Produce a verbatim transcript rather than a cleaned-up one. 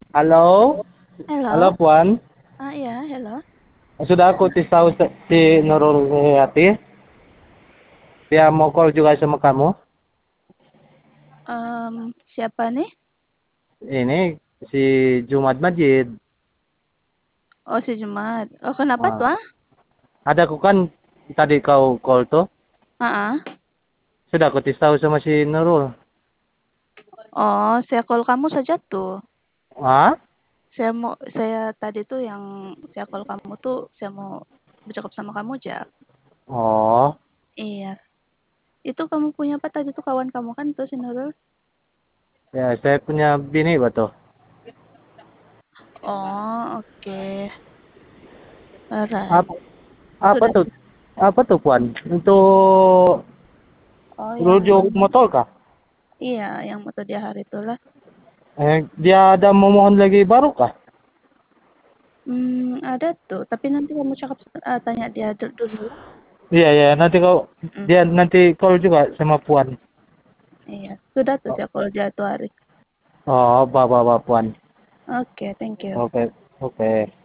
Halo? Halo, Halo? Puan. Ah, iya, halo. Sudah aku kasih tahu se- si Nurul Hayati. Dia mau call juga sama kamu. Mmm, siapa nih? Ini si Jumat Majid. Oh, si Jumat. Oh, kenapa Ah, tuh, ah? ada aku kan tadi kau call tuh. Heeh. Sudah aku kasih tahu sama si Nurul. Oh, saya call kamu saja tuh. Ah? Saya mau saya tadi tuh yang saya call kamu tuh, saya mau bercakap sama kamu aja. Oh, Iya. Itu kamu punya apa tadi tuh kawan kamu kan tuh si Nurul? ya saya punya bini betul. Oh, oke. Alright. Apa, apa Sudah tuh? Apa tuh, Puan? Untuk oh, rujuk yang motor kah? iya, yang motor dia hari itulah. Eh, dia ada memohon lagi baru kah? Hmm, ada tuh, tapi nanti kamu cakap eee, tanya dia du dulu ya. Iya, iya, nanti kau Mhm, dia nanti call juga sama Puan. iya. Sudah tuh Oh, saya call dia tuh hari. oh, bapak, bapak Puan. Oke, thank you. Oke, oke.